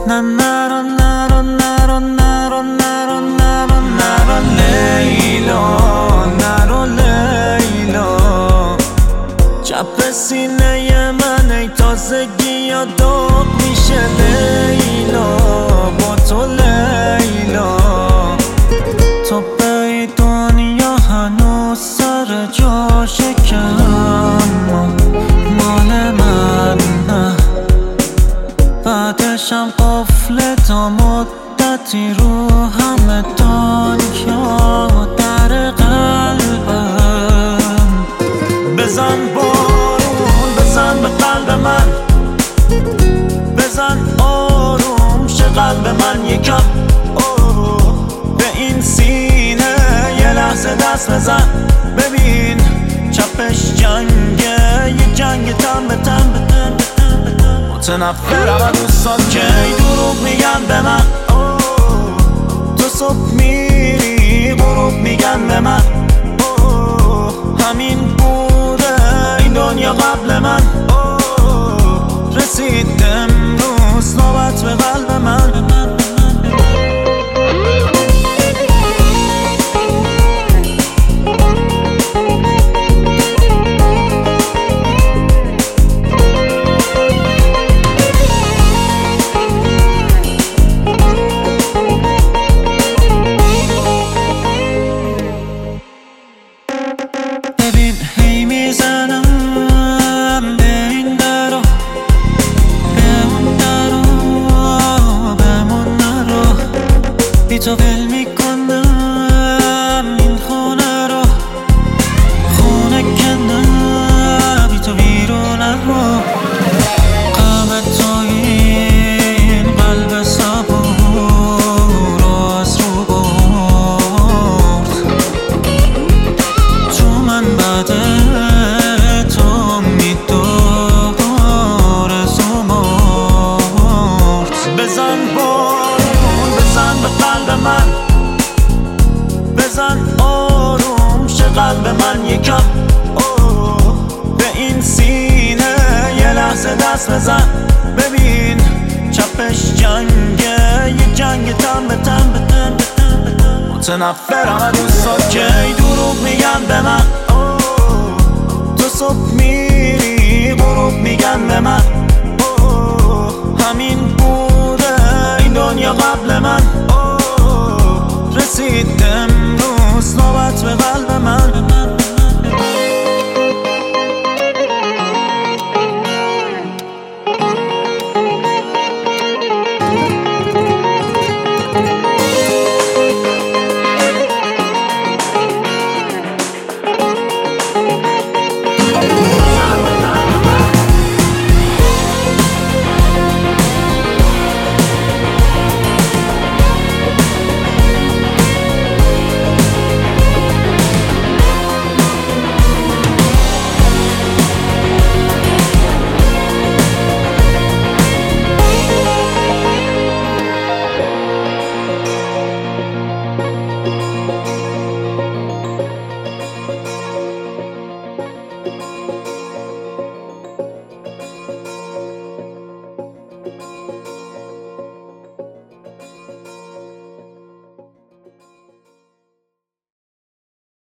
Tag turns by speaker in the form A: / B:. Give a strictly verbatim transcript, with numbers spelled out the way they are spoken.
A: نه نرو نرو نرو نرو نرو نرو نرو لیلا، نرو لیلا. چپ سینه من ای تازگی یا داغ میشه لیلا، با تو لیلا. تو به دنیا هنوز سر جاشه که اما مال من نه. بعدشم قفل تا مدتی رو همه دنیا در قلبم. بزن بارون، بزن به قلب من، بزن آروم شه قلب من یکم. به این سینه یه لحظه دست بزن، ببین چپش جنگه، یه جنگ تن به تن به تن. متنفرم از دوستات که ای دروغ میگن به من. تو صبح میری غروب میگن به من. همین بوده این دنیا قبل من. رسید امروز نوبت به قلب من. ببین هی میزنم به این درو، به اون درو، بمون نرو. بی تو ول میکنم این خونه رو، خونه کنم بی تو بیرونه رو. غم تو این قلب صبور رو از رو برد. تو من بعد تو میداره زمرد. بزن بارون، بزن به قلب من، بزن آروم شه قلب من یکم. به این سینه یه لحظه دست بزن، ببین چپش جنگه، یه جنگ تن به تن به تن به تن به تن. متنفرم از دوستات که ای دروغ میگن به من. تو صبح میری غروب میگن به من.